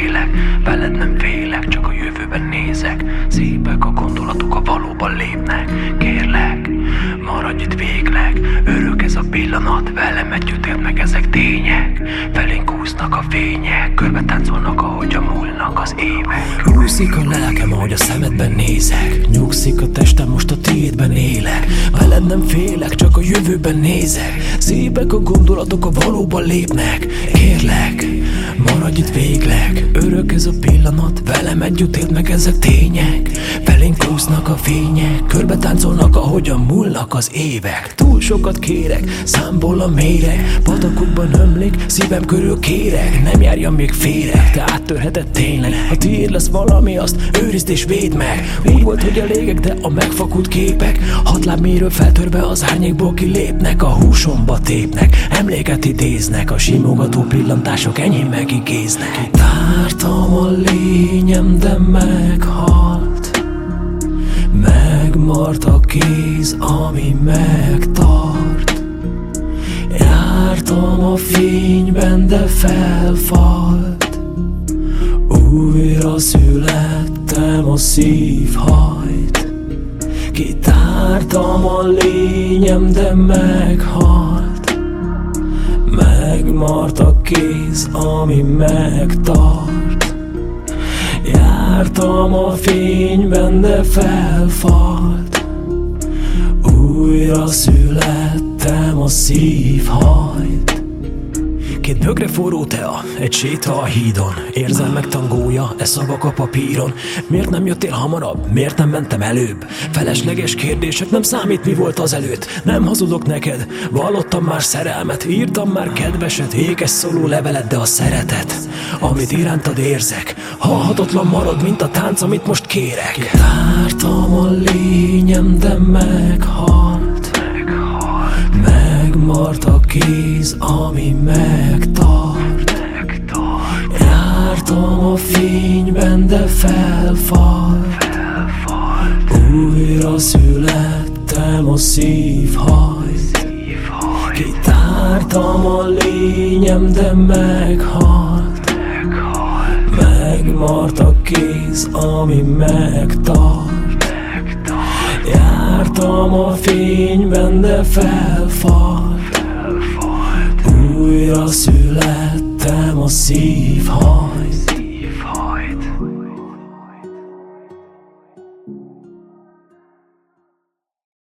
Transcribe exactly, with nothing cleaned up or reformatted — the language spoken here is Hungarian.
élek, veled nem félek, csak a jövőben nézek. Szépek a gondolatok, a valóban lépnek. Kérlek, maradj itt végleg, örök ez a pillanat, velem együtt élt meg ezek tények. Felénk úsznak a fények, körbe táncolnak, ahogy a múlnak az évek. Úszik a lelkem, ahogy a szemedben nézek, nyugszik a testem, most a tiédben élek. Veled nem félek, csak a jövőben nézek. Szépek a gondolatok, a valóban lépnek. Kérlek, maradj itt végleg, örök ez a pillanat, velem együtt élt meg ezek tények. Felénk úsznak a fények, körbe táncolnak, ahogyan múlnak az évek. Túl sokat kérek, számból a méreg, patakokban ömlik, szívem körül kérek. Nem járjam még félre, te áttörheted tényleg. Ha tiéd lesz valami, azt őrizd és védd meg. Úgy volt, hogy elégek, de a megfakult képek hat láb mélyről feltörve az árnyékból kilépnek. A húsomba tépnek, emléket idéznek, a simogató pillantások enyém megigéznek. Tártam a lényem, de meghalt, megmart a kéz, ami megtart. Jártam a fényben, de felfalt, újra születtem, a szív hajt. Kitártam a lényem, de meghalt, megmart a kéz, ami megtart. Jártam a fényben, de felfalt, újra születtem, a szív hajt. Két bögre forró tea, egy séta a hídon, érzelmek tangója, e szavak a papíron. Miért nem jöttél hamarabb? Miért nem mentem előbb? Felesleges kérdések, nem számít, mi volt az előtt. Nem hazudok neked, vallottam már szerelmet, írtam már kedveset, ékes szóló levelet, de a szeretet, amit irántad érzek, halhatatlan marad, mint a tánc, amit most kérek. Tártam a lényem, de meghalt, megmart a kéz, ami megtart. Jártam a fényben, de felfalt, újra születtem, a szív hajt. Kitártam a lényem, de meghalt, megmart a kéz, ami megtart. Jártam a fényben, de felfalt, újra születtem, a szív hajt.